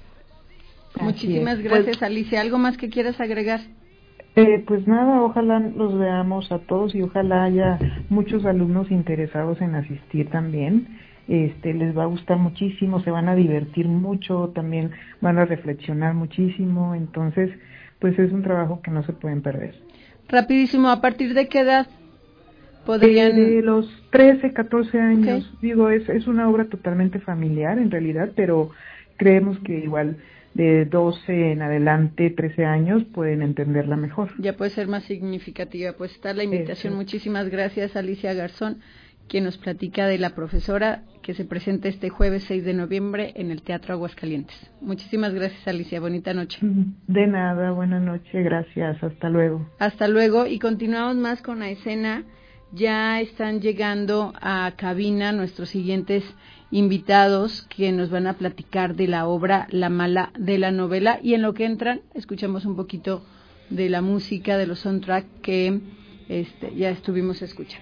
Muchísimas gracias, pues, Alicia. ¿Algo más que quieras agregar? Eh, pues nada, ojalá los veamos a todos y ojalá haya muchos alumnos interesados en asistir también. Este, les va a gustar muchísimo, se van a divertir mucho, también van a reflexionar muchísimo, entonces pues es un trabajo que no se pueden perder. Rapidísimo, ¿a partir de qué edad podrían...? Eh, de los trece, catorce años, okay. Digo, es, es una obra totalmente familiar en realidad, pero creemos que igual de doce en adelante, trece años, pueden entenderla mejor. Ya puede ser más significativa. Pues está la invitación. Eso. Muchísimas gracias, Alicia Garzón, quien nos platica de La Profesora, que se presenta este jueves seis de noviembre en el Teatro Aguascalientes. Muchísimas gracias, Alicia. Bonita noche. De nada, buena noche, gracias. Hasta luego. Hasta luego. Y continuamos más con la escena. Ya están llegando a cabina nuestros siguientes invitados que nos van a platicar de la obra La Mala de la Novela, y en lo que entran escuchamos un poquito de la música, de los soundtrack que este, ya estuvimos escuchando.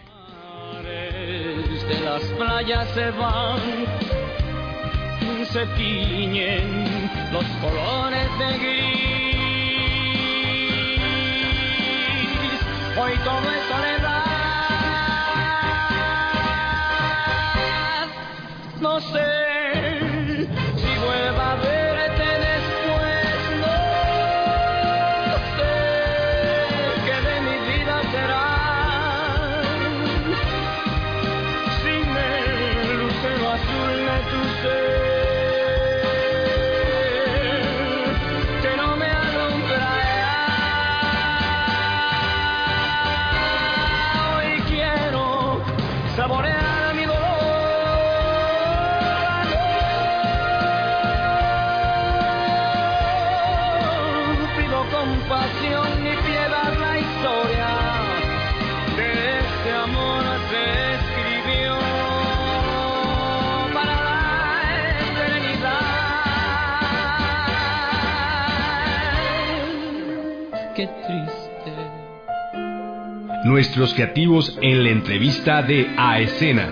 De las playas se van, se tiñen los colores de gris, hoy todo es soledad. No sé si vuelva a verte después, no sé qué de mi vida será sin el lucero azul de tu ser que no me alumbrará. Hoy quiero saborear mi dolor. Compasión ni piedad, la historia de este amor se escribió para la eternidad. Qué triste. Nuestros creativos en la entrevista de A Escena.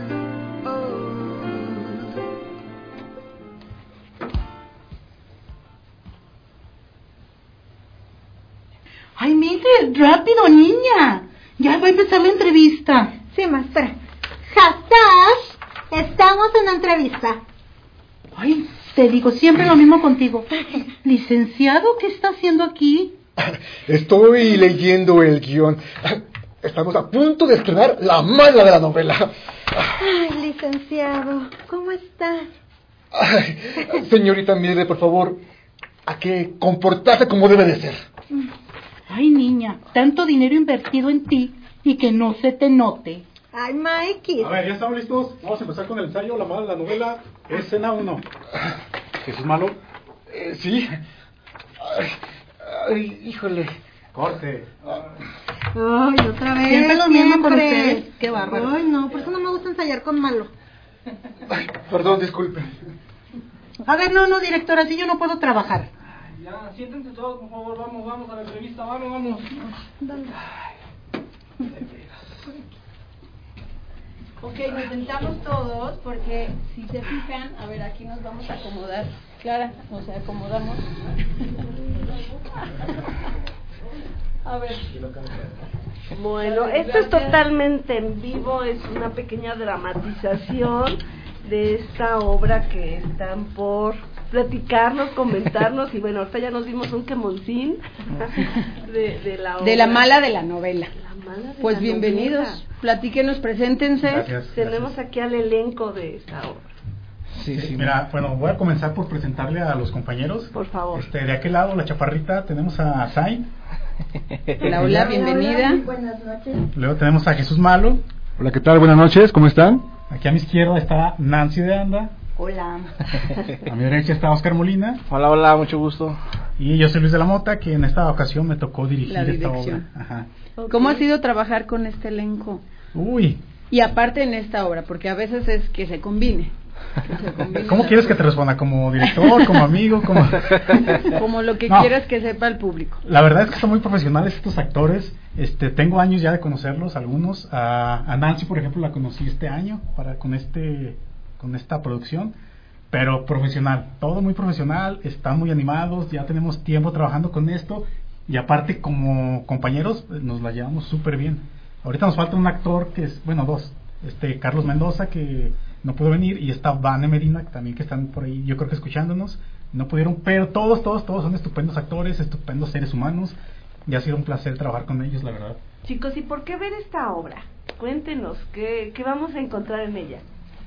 ¡Ay, Mildred, rápido, niña! Ya va a empezar la entrevista. Sí, maestra. Hatash, estamos en la entrevista. Ay, te digo siempre lo mismo contigo. Licenciado, ¿qué está haciendo aquí? Estoy leyendo el guión. Estamos a punto de estrenar La Mala de la Novela. Ay, licenciado, ¿cómo está? Ay, señorita Mildred, por favor, hay que comportarse como debe de ser. Ay, niña, tanto dinero invertido en ti y que no se te note. Ay, Mikey. A ver, ¿ya estamos listos? Vamos a empezar con el ensayo, La Mala de la Novela, escena uno. ¿Jesús Malo? Eh, sí. Ay, ay, híjole. Corte. Ay, otra vez. Siempre lo mismo con ustedes. Qué bárbaro. Ay, no, por eso no me gusta ensayar con Malo. Ay, perdón, disculpe. A ver, no, no, directora, así yo no puedo trabajar. Ya, siéntense todos, por favor, vamos, vamos a la entrevista, vamos, vamos. Dale. Ok, nos sentamos todos porque si se fijan, a ver, aquí nos vamos a acomodar. Clara, nos acomodamos. A ver. Bueno, esto es totalmente en vivo, es una pequeña dramatización de esta obra que están por platicarnos, comentarnos, y bueno, ahorita ya nos dimos un quemoncín de, de la obra. De la mala de la novela. La mala de pues la bienvenidos, novela. Platíquenos, preséntense. Gracias, Tenemos gracias. aquí al elenco de esta obra. Sí, sí, mira, bueno, voy a comenzar por presentarle a los compañeros. Por favor. Este, de aquel lado, la chaparrita, tenemos a Sai. Hola, hola, bienvenida. Hola, buenas noches. Luego tenemos a Jesús Malo. Hola, ¿qué tal? Buenas noches, ¿cómo están? Aquí a mi izquierda está Nancy de Anda. Hola. A mi derecha está Oscar Molina. Hola, hola, mucho gusto. Y yo soy Luis de la Mota, que en esta ocasión me tocó dirigir La esta dirección. obra. Ajá. Okay. ¿Cómo ha sido trabajar con este elenco? Uy. Y aparte en esta obra, porque a veces es que se combine. Que se combine ¿Cómo quieres que te responda? ¿Como director, como amigo? Como, como lo que no. quieras que sepa el público. La verdad es que son muy profesionales estos actores. Este, tengo años ya de conocerlos, algunos. A, a Nancy, por ejemplo, la conocí este año para con este con esta producción. Pero profesional, todo muy profesional, están muy animados, ya tenemos tiempo trabajando con esto. Y aparte, como compañeros, nos la llevamos súper bien. Ahorita nos falta un actor que es, bueno, dos. Este, Carlos Mendoza, que no pudo venir, y está Vane Medina, que también que están por ahí, yo creo que escuchándonos. No pudieron, pero todos, todos, todos son estupendos actores, estupendos seres humanos. Y ha sido un placer trabajar con ellos, la verdad. Chicos, ¿y por qué ver esta obra? Cuéntenos, ¿qué, qué vamos a encontrar en ella?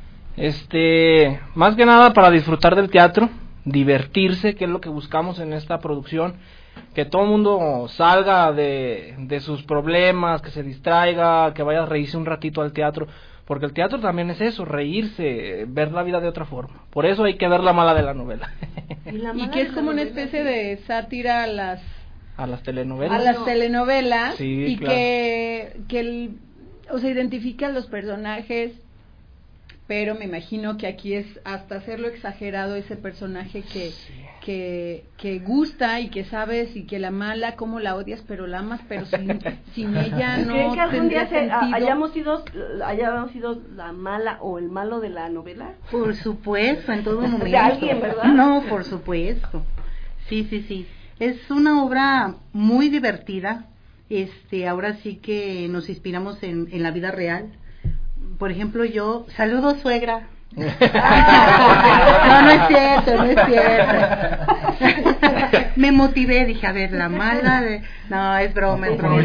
Este, más que nada para disfrutar del teatro, divertirse, que es lo que buscamos en esta producción, que todo el mundo salga de, de sus problemas, que se distraiga, que vaya a reírse un ratito al teatro, porque el teatro también es eso, reírse, ver la vida de otra forma. Por eso hay que ver la mala de la novela. Y, la y que es como una especie de sátira a las a las telenovelas. a las telenovelas sí, y claro. que que el, o sea, identifica a los personajes, pero me imagino que aquí es hasta hacerlo exagerado ese personaje que sí. que que gusta y que sabes y que la mala como la odias, pero la amas, pero sin, sin ella no ¿Creen que algún día se, sentido? hayamos sido hayamos sido la mala o el malo de la novela? Por supuesto, en todo momento. De alguien, ¿verdad? No, por supuesto. Sí, sí, sí. Es una obra muy divertida. Este, ahora sí que nos inspiramos en, en la vida real. Por ejemplo, yo, saludo suegra. No, no es cierto, no es cierto. Me motivé, dije, a ver, la mala de... No, es broma, es broma.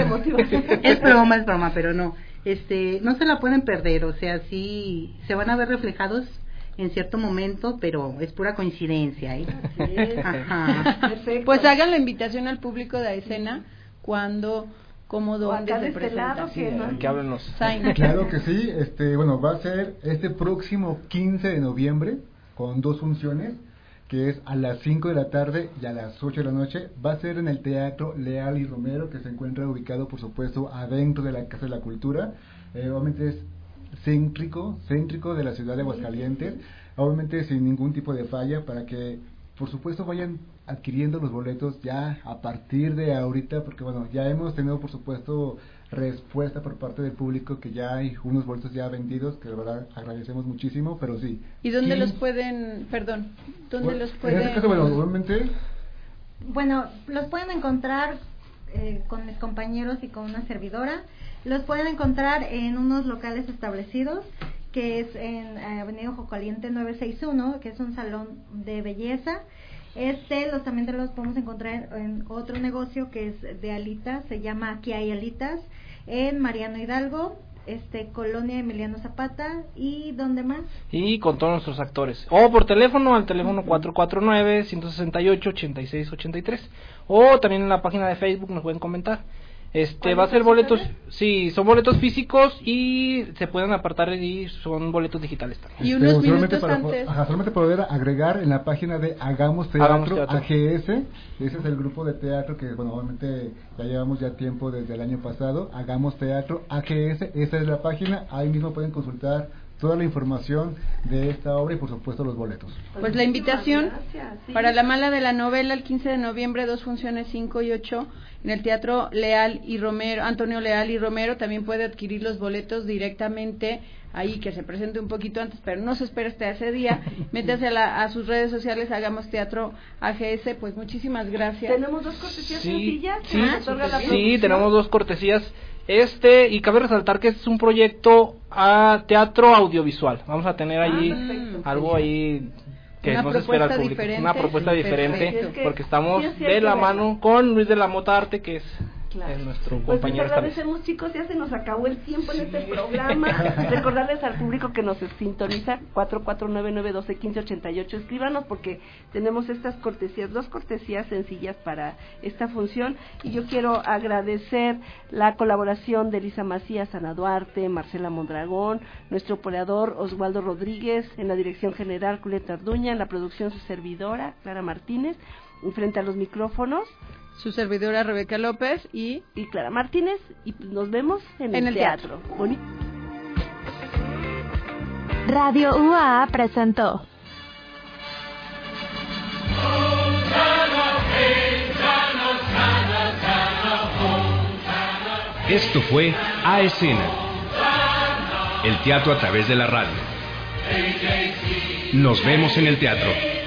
Es broma, es broma, pero no. Este, no se la pueden perder, o sea, sí, se van a ver reflejados en cierto momento, pero es pura coincidencia, ¿eh? Sí, ajá. Perfecto. Pues hagan la invitación al público de escena cuando... ¿Cómo dónde se de este presenta? lado, Sí, que no- que háblenos. Claro que sí, este, bueno, va a ser este próximo quince de noviembre con dos funciones, que es a las cinco de la tarde y a las ocho de la noche. Va a ser en el Teatro Leal y Romero, que se encuentra ubicado, por supuesto, adentro de la Casa de la Cultura. Eh, obviamente es céntrico, céntrico de la ciudad de Aguascalientes, obviamente sin ningún tipo de falla, para que por supuesto vayan adquiriendo los boletos ya a partir de ahorita, porque bueno, ya hemos tenido por supuesto respuesta por parte del público, que ya hay unos boletos ya vendidos, que la verdad agradecemos muchísimo, pero sí. ¿Y dónde sí, los pueden, perdón, dónde bueno, los En pueden? este caso, bueno, obviamente... Bueno, los pueden encontrar eh, con mis compañeros y con una servidora. Los pueden encontrar en unos locales establecidos, que es en eh, Avenida Ojo Caliente novecientos sesenta y uno, que es un salón de belleza. Este los también los podemos encontrar en, en otro negocio que es de alitas, se llama Aquí hay alitas, en Mariano Hidalgo, este Colonia Emiliano Zapata, y ¿dónde más? Y con todos nuestros actores. O por teléfono, al teléfono cuatro cuatro nueve, uno seis ocho, ocho seis ocho tres. O también en la página de Facebook nos pueden comentar. Este va a ser boletos, sí, son boletos físicos y se pueden apartar y son boletos digitales también. Y unos Este, minutos para, antes. Ajá, solamente poder agregar en la página de Hagamos Teatro, Hagamos Teatro. A G S, ese es el grupo de teatro que, bueno, obviamente ya llevamos ya tiempo desde el año pasado. Hagamos Teatro, A G S, esa es la página, ahí mismo pueden consultar toda la información de esta obra y por supuesto los boletos. Pues la invitación para La Mala de la Novela el quince de noviembre, dos funciones cinco y ocho en el Teatro Leal y Romero, Antonio Leal y Romero. También puede adquirir los boletos directamente ahí, que se presente un poquito antes, pero no se espera hasta ese día. Métase a, la, a sus redes sociales, Hagamos Teatro A G S. Pues muchísimas gracias. Tenemos dos cortesías Sí, sencillas. sí, ¿Ah? La sí, tenemos dos cortesías. Este, y cabe resaltar que es un proyecto a teatro audiovisual. Vamos a tener allí ah, algo ahí que una no se espera al público. Diferente. Una propuesta Sí, diferente, es que, porque estamos sí, sí, de la que mano con Luis de la Mota Arte, que es Claro. es nuestro Pues compañero. les agradecemos, chicos, ya se nos acabó el tiempo en este programa. Recordarles al público que nos sintoniza cuatro cuatro nueve nueve uno dos uno cinco ocho ocho. Escríbanos porque tenemos estas cortesías, dos cortesías sencillas para esta función. Y yo quiero agradecer la colaboración de Elisa Macías, Ana Duarte, Marcela Mondragón, nuestro operador Osvaldo Rodríguez, en la dirección general Julieta Arduña, en la producción su servidora Clara Martínez, y frente a los micrófonos su servidora Rebeca López y, y Clara Martínez, y nos vemos en, en el, el teatro. teatro. Bonito. Radio U A A presentó Esto fue A Escena, el teatro a través de la radio. Nos vemos en el teatro.